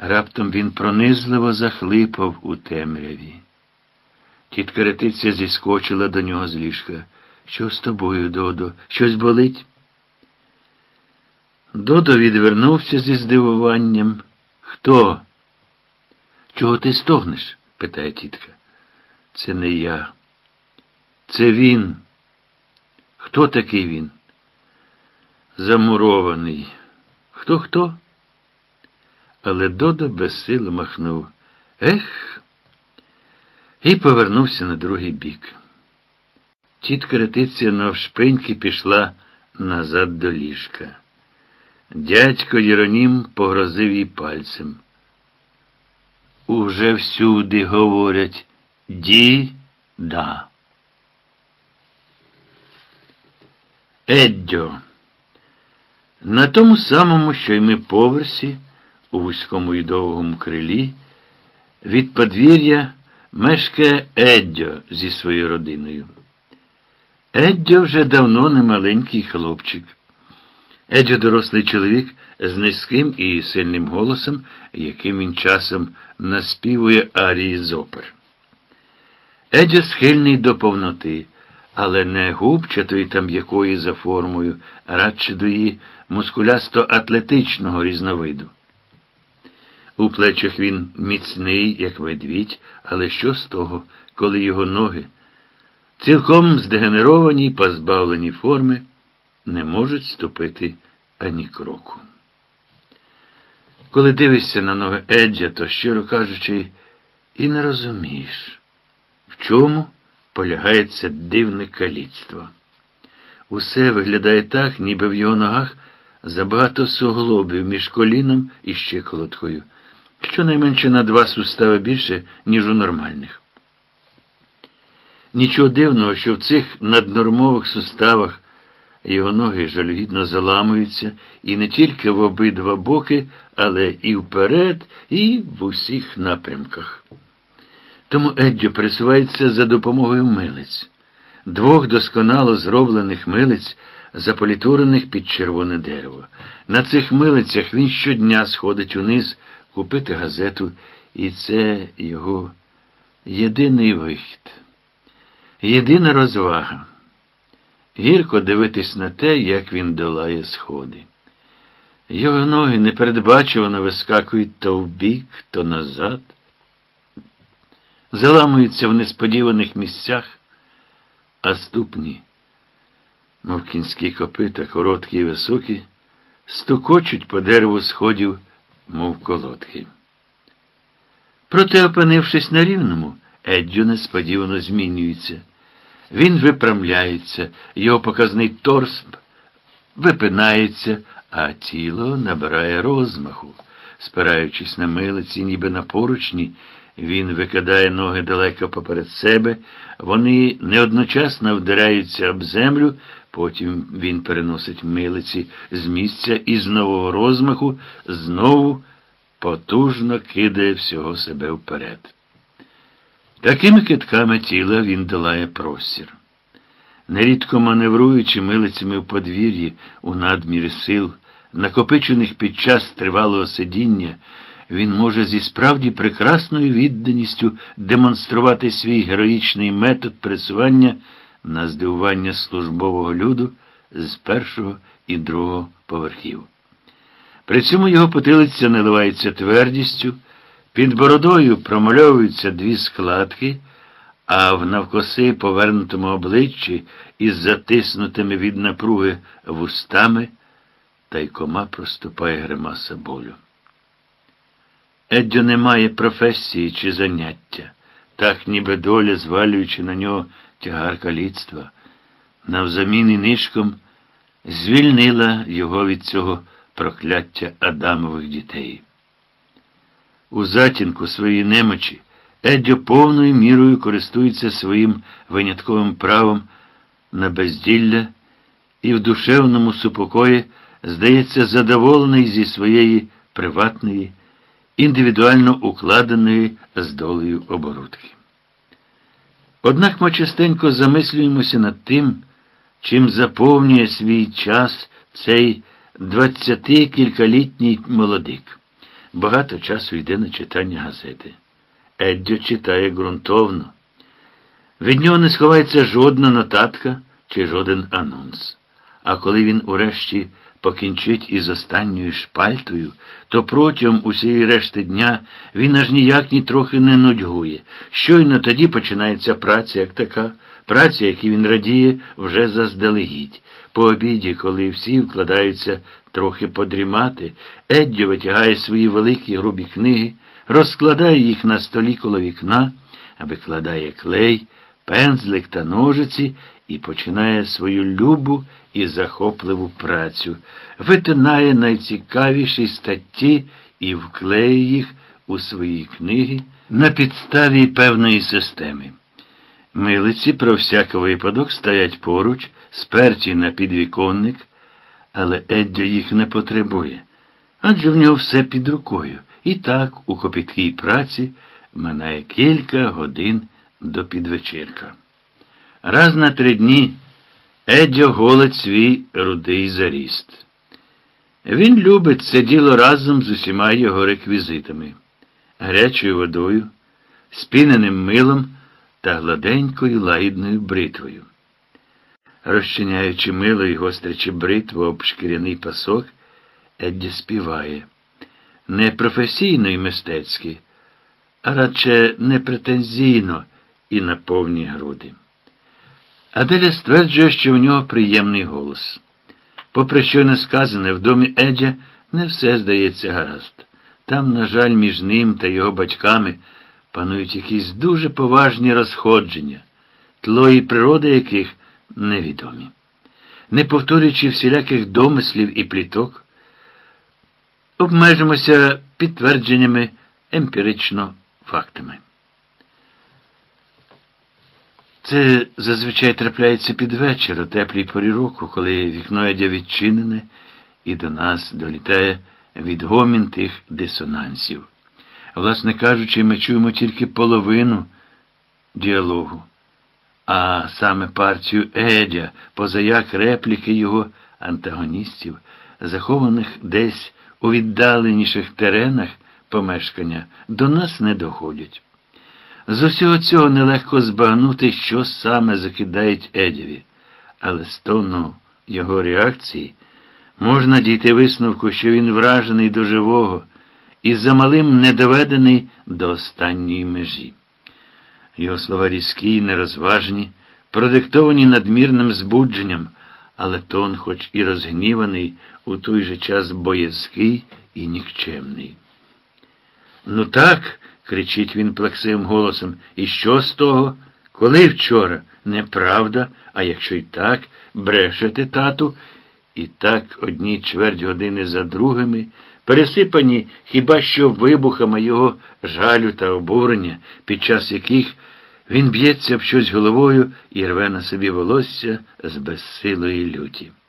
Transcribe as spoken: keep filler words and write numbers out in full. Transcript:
Раптом він пронизливо захлипав у темряві. Тітка Ретиця зіскочила до нього з ліжка. «Що з тобою, Додо? Щось болить?» Додо відвернувся зі здивуванням. «Хто? Чого ти стогнеш?» – питає тітка. «Це не я. Це він». «Хто такий він?» «Замурований». «Хто-хто?» Але Додо безсило махнув. «Ех!» і повернувся на другий бік. Тітка Ретиця навшпиньки пішла назад до ліжка. Дядько Єронім погрозив їй пальцем. «Уже всюди говорять ді-да». Еддьо. На тому самому, що й ми поверсі, у вузькому й довгому крилі, від подвір'я мешкає Еддьо зі своєю родиною. Еддьо вже давно не маленький хлопчик. Еддьо дорослий чоловік з низьким і сильним голосом, яким він часом наспівує арії з опер. Еддьо схильний до повноти, але не губчатої та м'якої за формою, а радше до її мускулясто-атлетичного різновиду. У плечах він міцний, як ведмідь, але що з того, коли його ноги, цілком здегенеровані й позбавлені форми, не можуть ступити ані кроку. Коли дивишся на ноги Еддьо, то, щиро кажучи, і не розумієш, в чому полягає це дивне каліцтво. Усе виглядає так, ніби в його ногах забагато суглобів між коліном і щиколоткою, щонайменше на два сустави більше, ніж у нормальних. Нічого дивного, що в цих наднормових суставах його ноги жалюгідно заламуються і не тільки в обидва боки, але і вперед, і в усіх напрямках. Тому Еддьо пересувається за допомогою милиць. Двох досконало зроблених милиць, заполітурених під червоне дерево. На цих милицях він щодня сходить униз купити газету, і це його єдиний вихід. Єдина розвага. Гірко дивитись на те, як він долає сходи. Його ноги непередбачувано вискакують то вбік, то назад, заламуються в несподіваних місцях, а ступні, мов кінські копита, короткі і високі, стукочуть по дереву сходів, мов колодки. Проте, опинившись на рівному, Еддьо несподівано змінюється. Він випрямляється, його показний торс випинається, а тіло набирає розмаху. Спираючись на милиці, ніби на поручні, він викидає ноги далеко поперед себе, вони неодночасно вдаряються об землю, потім він переносить милиці з місця і з нового розмаху знову потужно кидає всього себе вперед. Такими кидками тіла він долає простір. Нерідко маневруючи милицями в подвір'ї у надмірі сил, накопичених під час тривалого сидіння, він може зі справді прекрасною відданістю демонструвати свій героїчний метод пересування на здивування службового люду з першого і другого поверхів. При цьому його потилиця наливається твердістю, під бородою промальовуються дві складки, а в навкоси повернутому обличчі із затиснутими від напруги вустами тайкома проступає гримаса болю. Еддьо не має професії чи заняття, так ніби доля, звалюючи на нього тягар каліцтва, навзамін і нишком звільнила його від цього прокляття Адамових дітей. У затінку своєї немочі Еддьо повною мірою користується своїм винятковим правом на безділля і в душевному супокої здається задоволений зі своєї приватної, індивідуально укладеної з долею оборудки. Однак ми частенько замислюємося над тим, чим заповнює свій час цей двадцятикількалітній молодик. багато часу йде на читання газети. Еддьо читає ґрунтовно. Від нього не сховається жодна нотатка чи жоден анонс. А коли він урешті покінчить із останньою шпальтою, то протягом усієї решти дня він аж ніяк ні трохи не нудьгує. Щойно тоді починається праця як така, праця, якій він радіє вже заздалегідь. По обіді, коли всі вкладаються трохи подрімати, Еддьо витягає свої великі грубі книги, розкладає їх на столі коло вікна, викладає клей, пензлик та ножиці і починає свою любу і захопливу працю. Витинає найцікавіші статті і вклеє їх у свої книги на підставі певної системи. Милиці про всяк випадок стоять поруч, сперті на підвіконник, але Еддьо їх не потребує, адже в нього все під рукою. І так у копіткій праці минає кілька годин до підвечірка. Раз на три дні Еддьо голить свій рудий заріст. Він любить це діло разом з усіма його реквізитами – гарячою водою, спіненим милом та гладенькою лагідною бритвою. Розчиняючи мило і гострячи бритву об шкіряний пасок, Еддьо співає. Не професійно і мистецьки, а радше непретензійно і на повні груди. Аделя стверджує, що в нього приємний голос. Попри щойно сказане, в домі Еддьо не все здається гаразд. Там, на жаль, між ним та його батьками панують якісь дуже поважні розходження, тло і природа яких невідомі. Не повторюючи всіляких домислів і пліток, обмежимося підтвердженнями емпірично фактами. Це зазвичай трапляється під вечір, у теплій порі року, коли вікно Еддьо відчинене і до нас долітає відгомін тих дисонансів. Власне кажучи, ми чуємо тільки половину діалогу, а саме партію Еддьо, позаяк репліки його антагоністів, захованих десь у віддаленіших теренах помешкання, до нас не доходять. З усього цього нелегко збагнути, що саме закидають Еддьові, але з тону його реакції можна дійти висновку, що він вражений до живого і замалим не доведений до останньої межі. Його слова різкі, нерозважні, продиктовані надмірним збудженням, але тон, хоч і розгніваний, у той же час боязкий і нікчемний. «Ну так», – кричить він плаксивим голосом, – «і що з того? Коли вчора? Неправда, а якщо й так, брешете, тату». І так одні чверть години за другими, пересипані хіба що вибухами його жалю та обурення, під час яких він б'ється об щось головою і рве на собі волосся з безсилої люті.